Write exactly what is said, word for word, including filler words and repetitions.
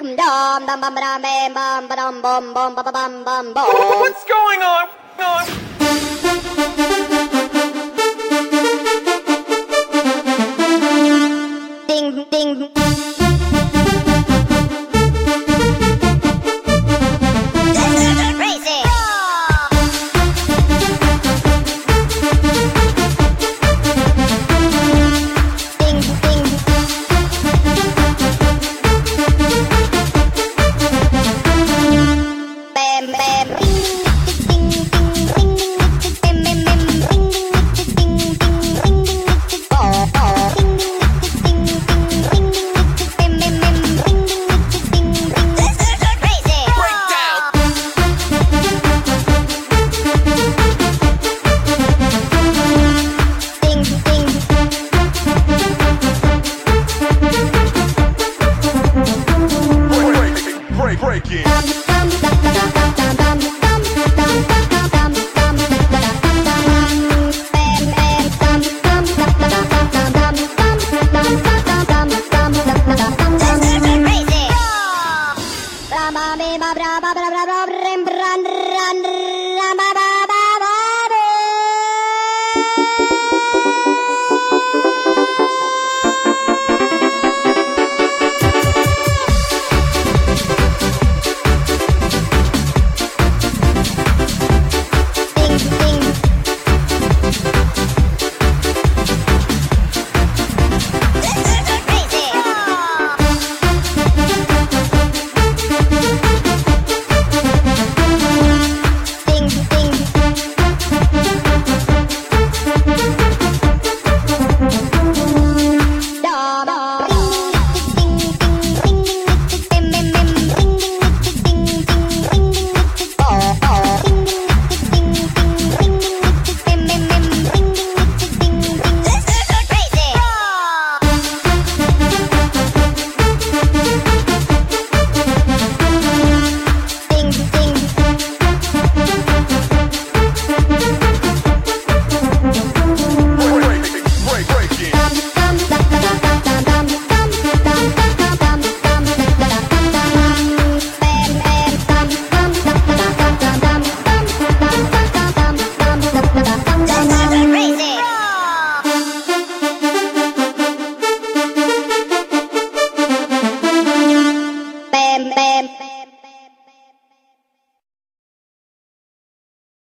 What's going on? Ding, ding. Crazy. Ding, ding. Bam, bam. Ding, ding, ding, ding, ding, bam, bam, bam. Ding, ding, ding, ding, ding, ding, oh, oh. Ding, ding, ding, ding, ding, bam, bam, bam. Ding, ding, ding, ding. This is so crazy. Breakdown. Ding, ding. Break, break, break, break it. Dum, dum, dum, dum, dum, dum, dum, dum, dum.